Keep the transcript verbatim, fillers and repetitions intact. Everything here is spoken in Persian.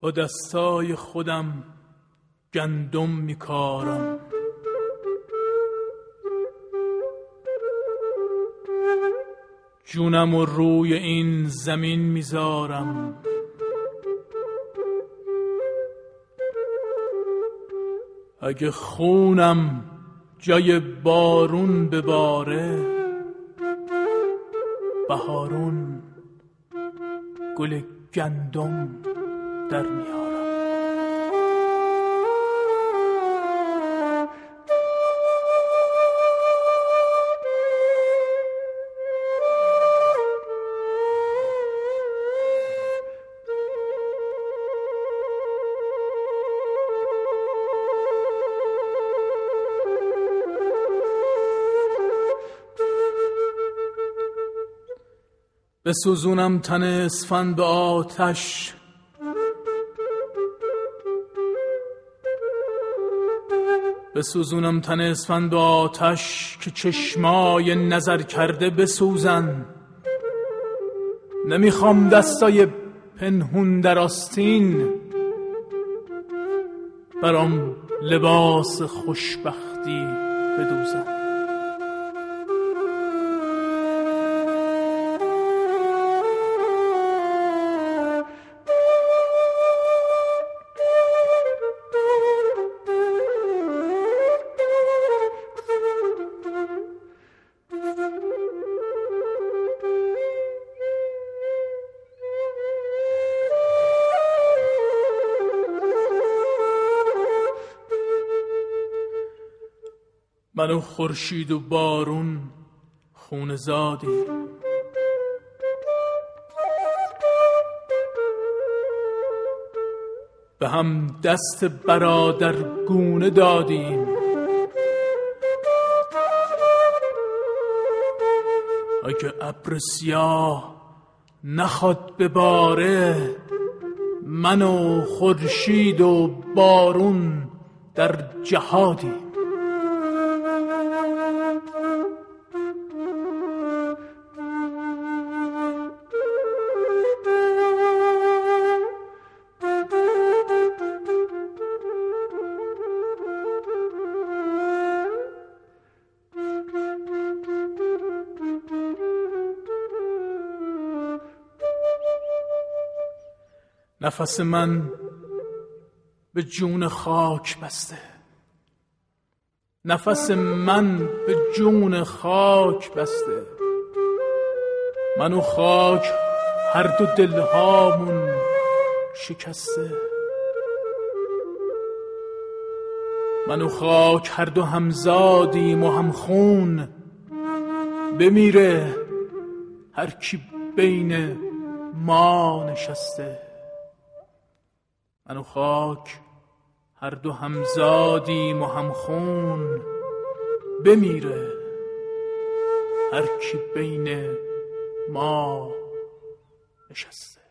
با دستای خودم گندم میکارم، جونم و روی این زمین میذارم. اگه خونم جای بارون بباره، بهارون گل گندم در میارم. بسوزونم تن اسفند به آتش، بسوزونم تن اسفند به آتش که چشمای نظر کرده بسوزن. نمیخوام دستای پنهون در آستین برام لباس خوشبختی بدوزن. من و خورشید و بارون خون زادی، به هم دست برادر گونه دادیم. اگه ابر سیاه نخواد بباره، من و خورشید و بارون در جهادیم. نفس من به جون خاک بسته، نفس من به جون خاک بسته. من و خاک هر دو دلهامون شکسته. من و خاک هر دو همزادیم و همخون، بمیره هر کی بین ما نشسته. من و خاک هر دو همزادیم و همخون، بمیره هر کی بین ما نشسته.